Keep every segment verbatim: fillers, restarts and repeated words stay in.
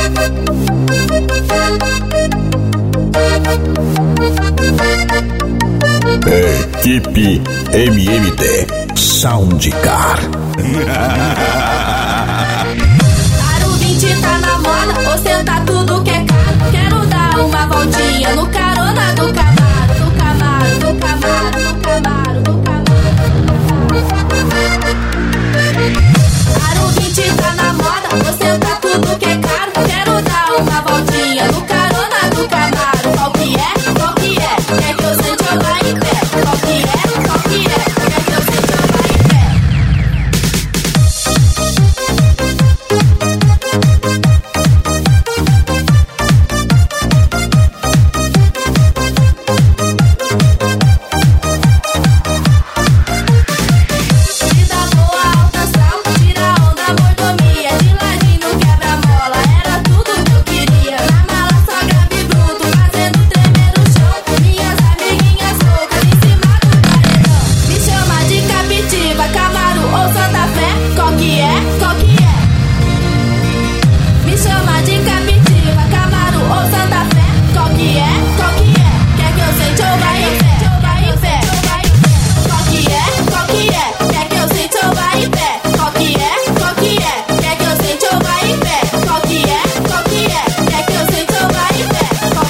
Equipe M M D Soundcar. Aro vinte tá na moda, ostenta tudo que é caro. Quero dar uma voltinha no carona do Camaro, do Camaro, do Camaro, do Camaro, do Camaro. Aro vinte tá na moda, ostenta tudo que é caro. Quero dar uma voltinha no carona do Camaro. Qual que é? Qual que é? Quer que eu sente eu lá em pé? Qual que é? Qual que é? Quer que eu sente eu lá em pé?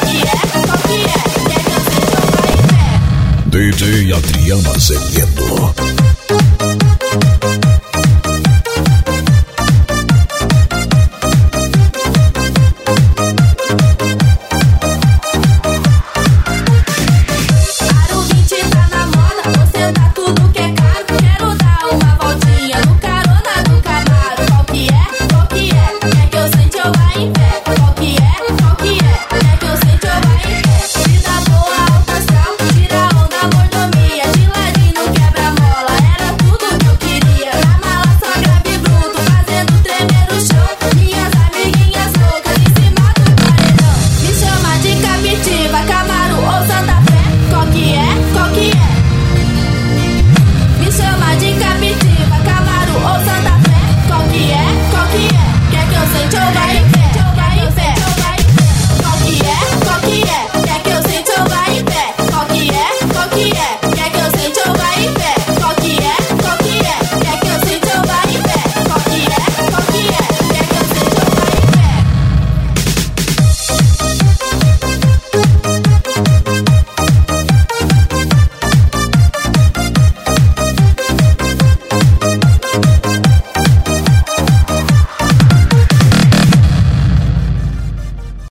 D J Adriano Azevedo.